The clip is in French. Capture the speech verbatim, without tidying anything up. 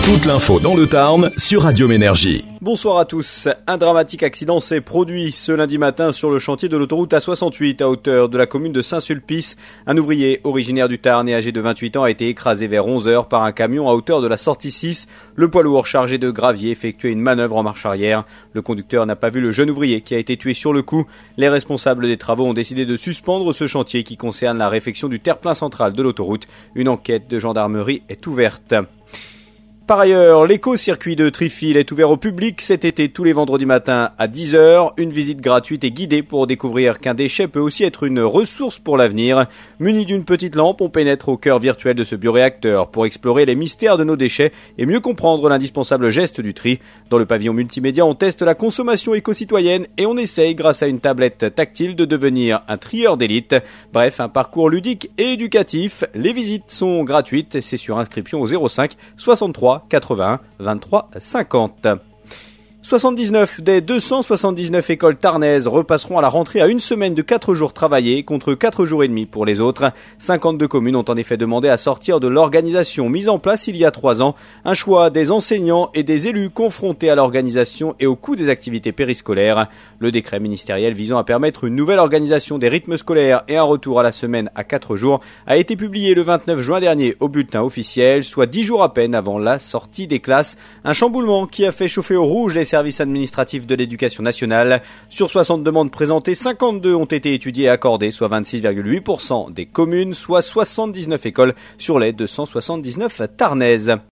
Toute l'info dans le Tarn sur Radium Énergie. Bonsoir à tous. Un dramatique accident s'est produit ce lundi matin sur le chantier de l'autoroute A soixante-huit à hauteur de la commune de Saint-Sulpice. Un ouvrier originaire du Tarn et âgé de vingt-huit ans a été écrasé vers onze heures par un camion à hauteur de la sortie six. Le poids lourd chargé de gravier effectuait une manœuvre en marche arrière. Le conducteur n'a pas vu le jeune ouvrier qui a été tué sur le coup. Les responsables des travaux ont décidé de suspendre ce chantier qui concerne la réfection du terre-plein central de l'autoroute. Une enquête de gendarmerie est ouverte. Par ailleurs, l'éco-circuit de Trifil est ouvert au public cet été tous les vendredis matins à dix heures. Une visite gratuite et guidée pour découvrir qu'un déchet peut aussi être une ressource pour l'avenir. Muni d'une petite lampe, on pénètre au cœur virtuel de ce bioréacteur pour explorer les mystères de nos déchets et mieux comprendre l'indispensable geste du tri. Dans le pavillon multimédia, on teste la consommation éco-citoyenne et on essaye, grâce à une tablette tactile, de devenir un trieur d'élite. Bref, un parcours ludique et éducatif. Les visites sont gratuites, c'est sur inscription au zéro cinq soixante-trois quatre-vingt-un vingt-trois cinquante. soixante-dix-neuf des deux cent soixante-dix-neuf écoles tarnaises repasseront à la rentrée à une semaine de quatre jours travaillés contre quatre jours et demi pour les autres. cinquante-deux communes ont en effet demandé à sortir de l'organisation mise en place il y a trois ans. Un choix des enseignants et des élus confrontés à l'organisation et au coût des activités périscolaires. Le décret ministériel visant à permettre une nouvelle organisation des rythmes scolaires et un retour à la semaine à quatre jours a été publié le vingt-neuf juin dernier au bulletin officiel, soit dix jours à peine avant la sortie des classes. Un chamboulement qui a fait chauffer au rouge les services administratifs de l'éducation nationale. Sur soixante demandes présentées, cinquante-deux ont été étudiées et accordées, soit vingt-six virgule huit pour cent des communes, soit soixante-dix-neuf écoles sur les deux cent soixante-dix-neuf tarnaises.